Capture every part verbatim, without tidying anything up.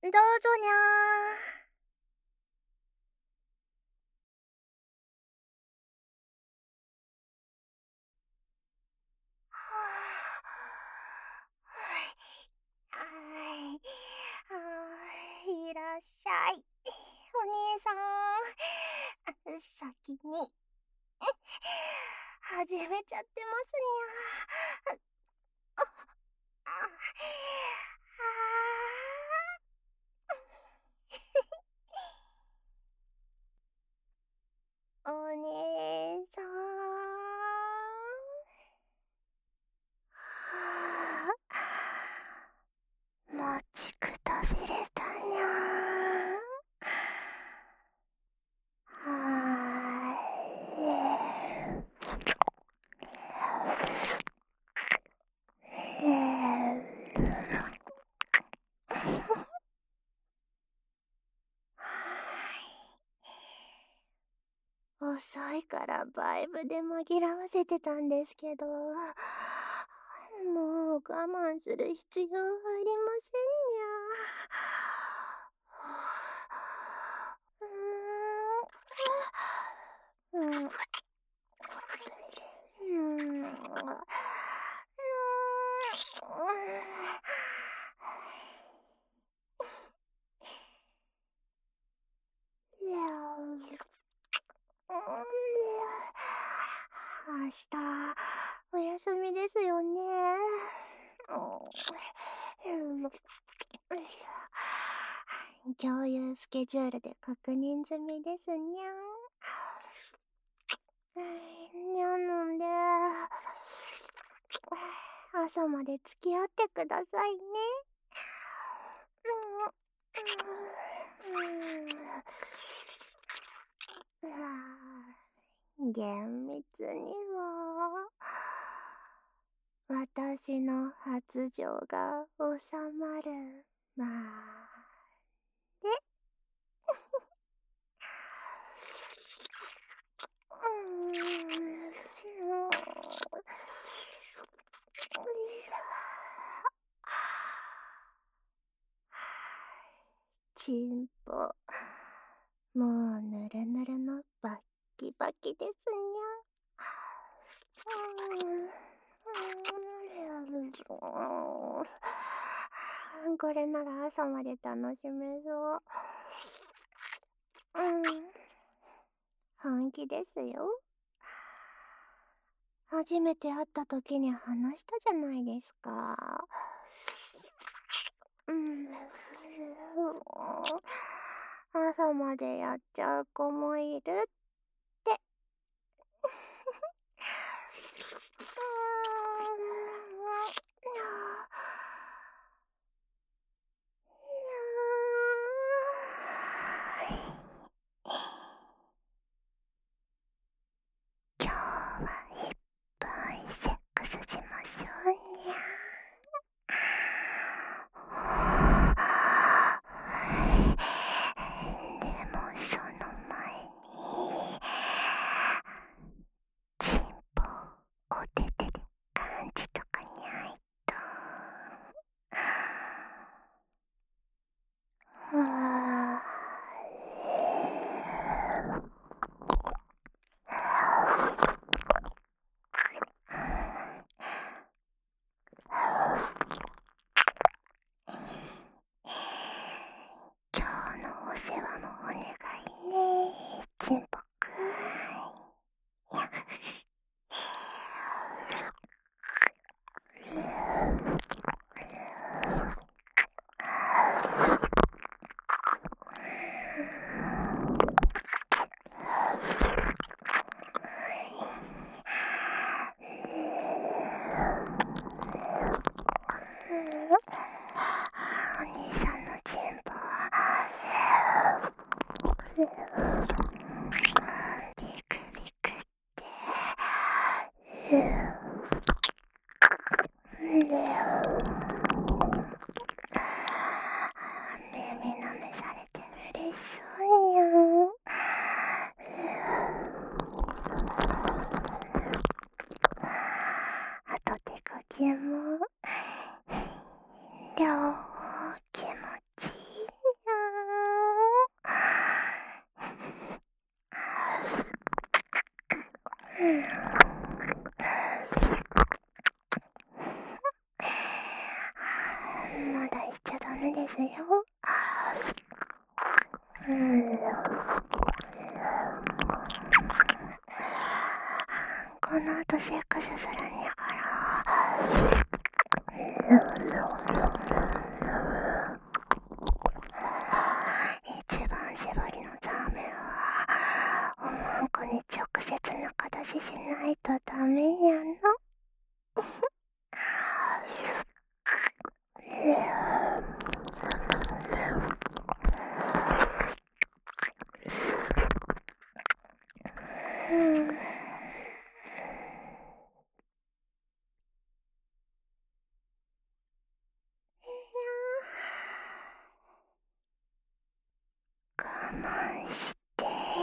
どうぞにゃー。はい、あーいらっしゃい、お兄さん。先に始めちゃってますにゃ。あああお姉さん。はあ、待ちくたびれたにゃ。はーい。遅いからバイブで紛らわせてたんですけど、もう我慢する必要ありませんにゃ。うーん。うん。うん。明日お休みですよね。共有スケジュールで確認済みですにゃん。にゃので朝まで付き合ってくださいね。厳密には私の発情が収まるまで。チンポもうぬるぬるのバッキバキですにゃ。これなら朝まで楽しめそう。うん、本気ですよ。初めて会った時に話したじゃないですか。うん、朝までやっちゃう子もいるって。今日はいっぱいセックスしましょうにゃ。でもその前にチンポお手手で感じとかにゃいと。うわ今日のお世話もお願いね、チンポくん。お兄さんのチンポはビクビクって耳舐めされて嬉しそうにゃん。あと手かけも両方気持ちいいしちゃダメですよ。うん、この後セックスするんやから。一番絞りのザーメンはおまんこに直接中出ししないとダメやの。うん我慢して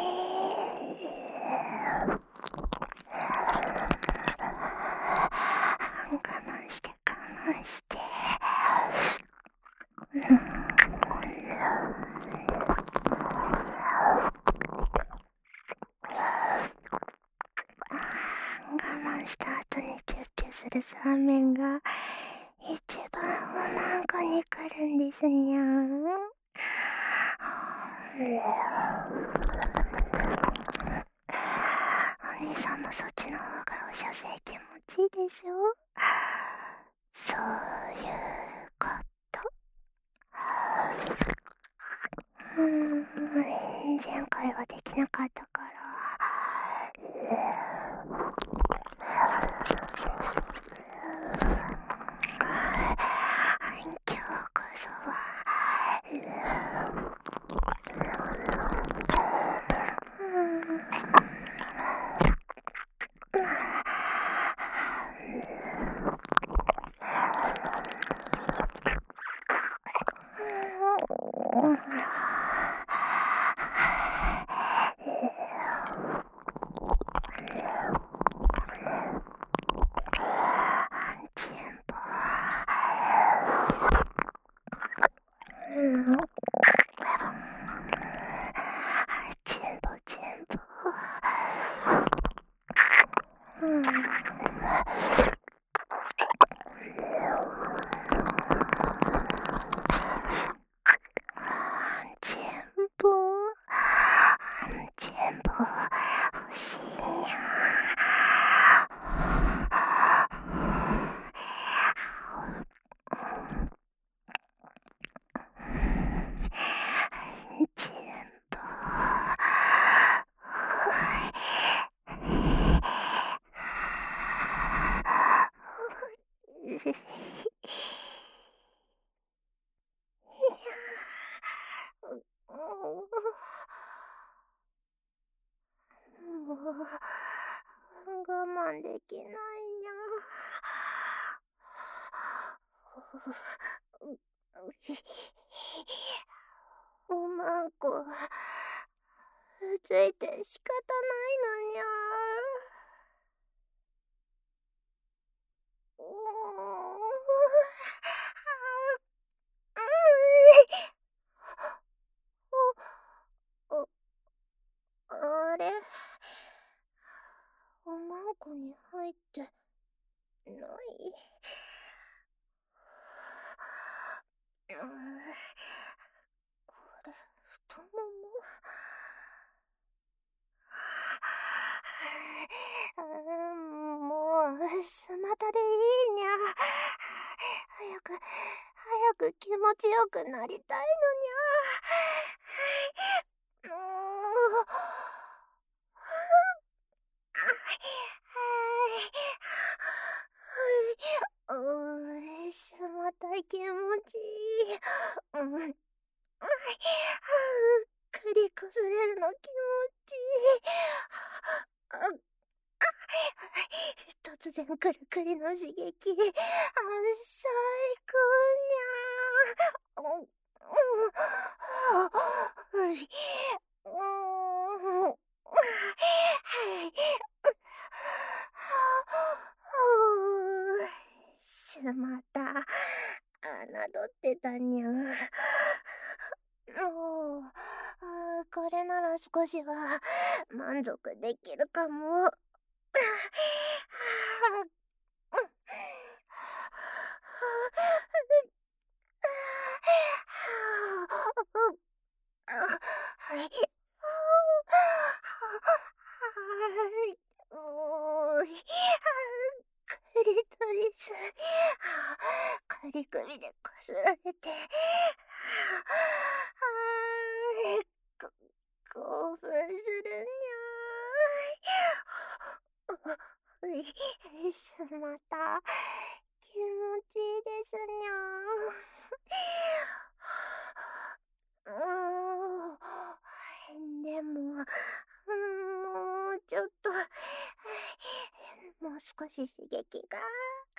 我慢して我慢して我慢した後にキュッキュするザーメンが一番おまんこに来るんですにゃん。お兄さんもそっちの方がおしゃせい気持ちいいでしょ。そういうことうーん前回はできなかったから今日こそは全部全部うん全部全部欲しいにゃ。全部もう我慢できないにゃ。おまんこついて仕方ないのにゃ。うーんあれおまんこに入ってないうん、これ太もももうスマタでいいにゃ。早く早く気持ちよくなりたいのにゃ。もううースマタ気持ちいい。うんくりこすれるの気持ちいい。突然くるくりの刺激、あ、最高にゃー。うん、うん、うん、しまった。侮ってたにゃ。おー、あーこれなら少しは満足できるかも。 仮首でこすられて、あーこ興奮するにゃー。うい、すまた、気持ちいいですにゃー。うーん、でも、もうちょっと、もう少し刺激が。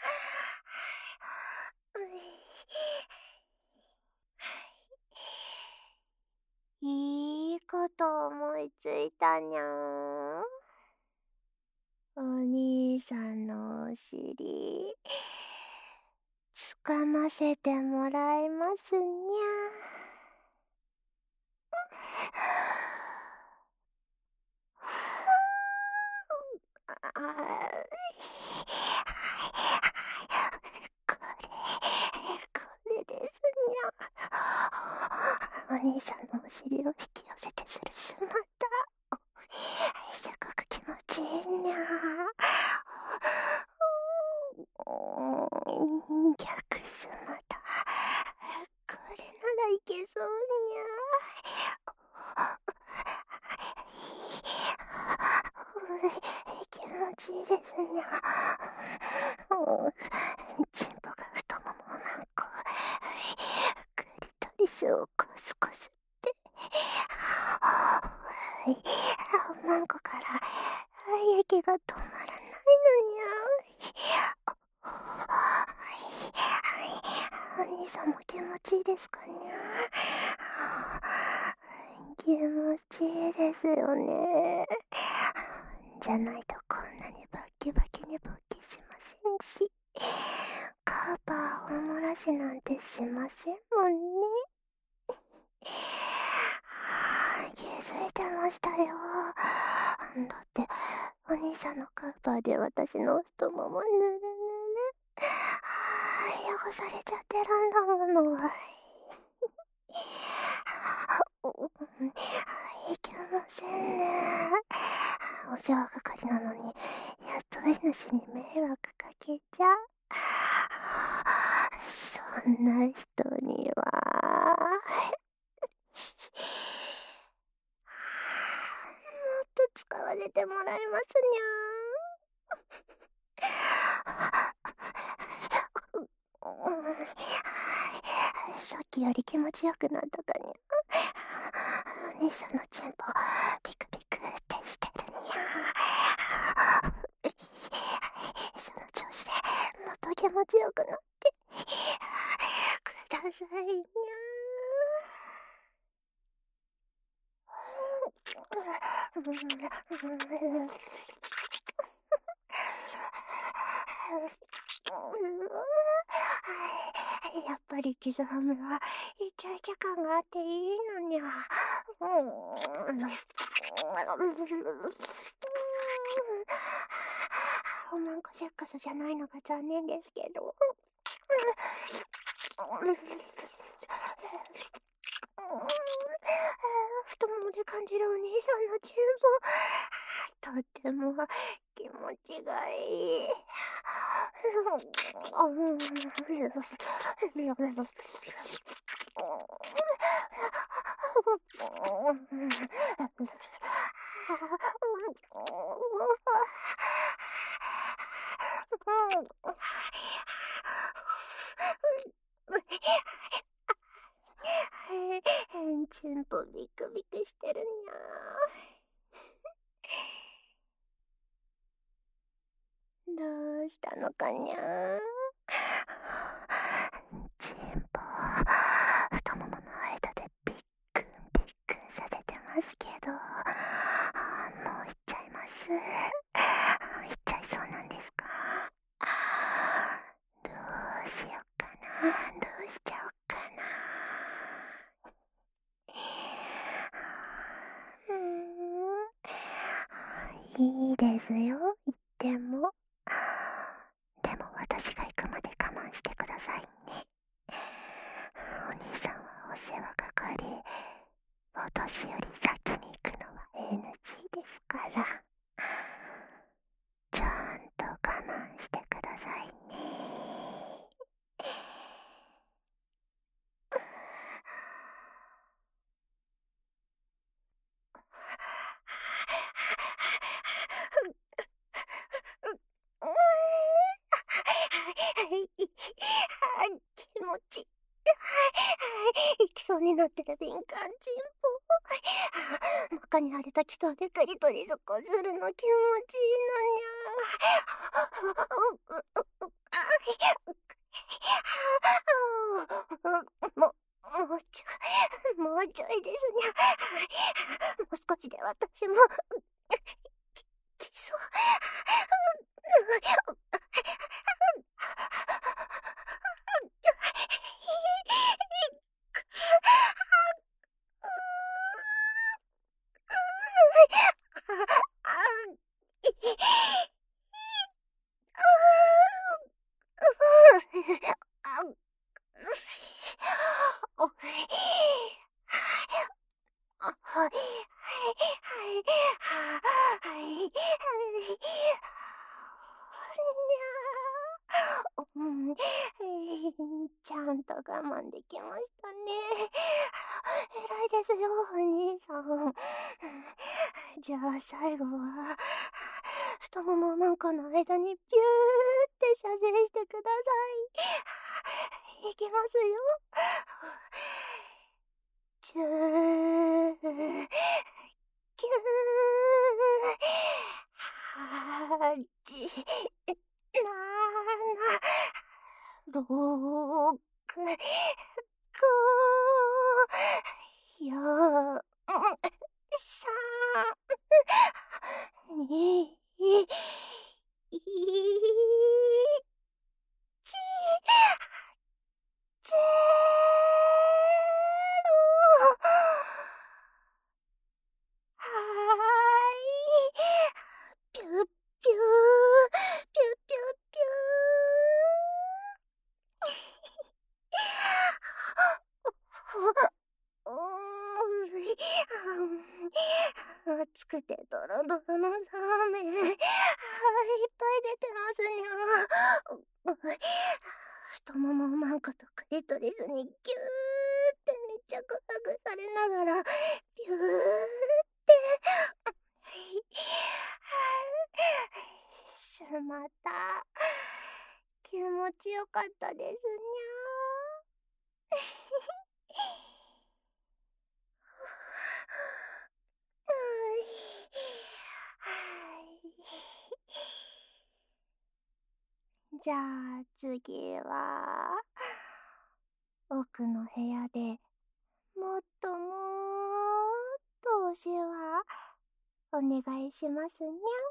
うい、いいこと思いついたにゃー。お兄さんのお尻、つかませてもらいますにゃ。ああ、これ、これですにゃ。お兄さんのお尻を引き寄せてするすまた。すごく気持ちいいにゃ。逆すまた。これならいけそうにゃ。気持ちいいですにゃ。チンポが太ももをなんこ、クリトリスをコスコスって、おまんこから息が止まらないのにゃ。お兄さんも気持ちいいですかにゃ。気持ちいいですよね。じゃないとこんなにバッキバキに勃起しませんし、カーパーおもらしなんてしませんもんね。気づいてましたよ。だってお兄さんのカーパーで私の太ももぬるぬる、汚されちゃってるんだもの。いけませんね。お世話係なのに雇い主に迷惑かけちゃう。そんな人にはもっと使わせてもらいますにゃ。さっきより気持ちよくなったかにゃ。お兄さんのチンポピクピクってしてるにゃ。その調子でもっと気持ちよくなってくださいにゃ。やっぱりキズハムはイチャイチャ感があっていいのにゃ。おまんこセックスじゃないのが残念ですけど。太ももで感じるお兄さんのチンポ、とっても気持ちがいい。チンポビクビクしてるにゃ。どうしたのかにゃ。チンポ太ももの間でビックンビックンさせてますけど、もう行っちゃいます。行っちゃいそうなんですか。どうしよっかな。どうしちゃおっかな。うーん、いいですよ、言っても。でも私が行くまで我慢してくださいね。お兄さんはお世話係、私より先に行くのは エヌジー ですから、ちゃんと我慢してくださいね。 気持ちいきそうになってる敏感チンポ。中にあれた気筒でクリトリスこするの気持ちいいのにゃ。も、もうちょ、もうちょいですにゃ。もう少しで私も、き、きそう。はいはいはいはいはいうん、ちゃんと我慢できましたね。偉いですよ、お兄さん。じゃあ最後は、太ももマンコの間にピューって射精してください。いきますよ。チュー、キュー、はち、なな、ろく、ご、よん、さん、に、いち、ゼロ。はーい。ピュッピュー、ピュッピュッピュー。うーん、熱くてドロドロのラーメン、あーいっぱい出てますにゃ。太ももマンコとクリトリスにギューってめっちゃグラグされながら、ビューって、しまった。気持ちよかったですにゃ。じゃあ次は奥の部屋でもっともっとお世話お願いしますにゃ。